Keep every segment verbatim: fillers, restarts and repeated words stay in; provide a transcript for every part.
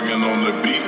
G-Wagon on the beat.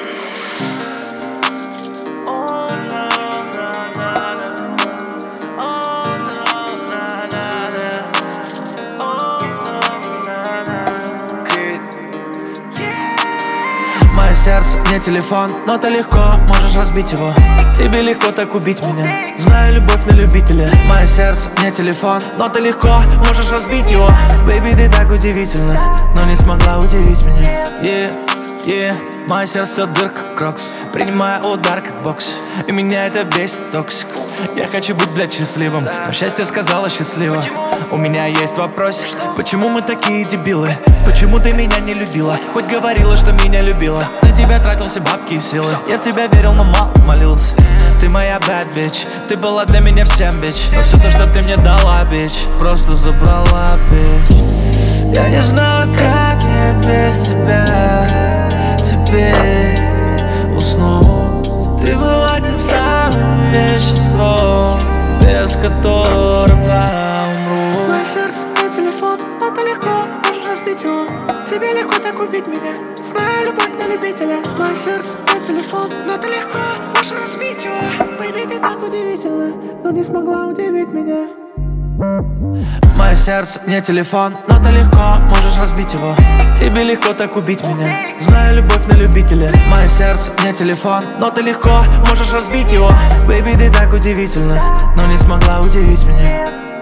Мое сердце не телефон, но ты легко можешь разбить его. Тебе легко так убить меня. Знаю любовь на любителя. Мое сердце не телефон, но ты легко можешь разбить его. Бэйби, ты так удивительна, но не смогла удивить меня. Yeah, yeah. Мое сердце дырка, крокс, принимая удар как бокс. И меня это бесит, токсик. Я хочу быть, блядь, счастливым, но счастье сказала счастливо. У меня есть вопросик: почему мы такие дебилы? Почему ты меня не любила? Хоть говорила, что меня любила. На тебя тратил все бабки и силы. Я в тебя верил, но мало молился. Ты моя bad bitch, ты была для меня всем, бич. Но все то, что ты мне дала, бич, просто забрала, бич. Я не знаю, как мне без тебя теперь уснуть. Ты была тем самым веществом, без которого умру. Мое сердце не телефон, но ты легко можешь разбить его. Тебе легко так убить меня. Знаю любовь на любителя. Мое сердце не телефон, но ты легко можешь разбить его. Бэйби, ты так удивительна, но не смогла удивить меня. Мое сердце не телефон, но ты легко можешь разбить его. Тебе легко так убить меня. Знаю любовь на любителя. Мое сердце не телефон, но ты легко можешь разбить его. Бэйби, ты так удивительна, но не смогла удивить меня.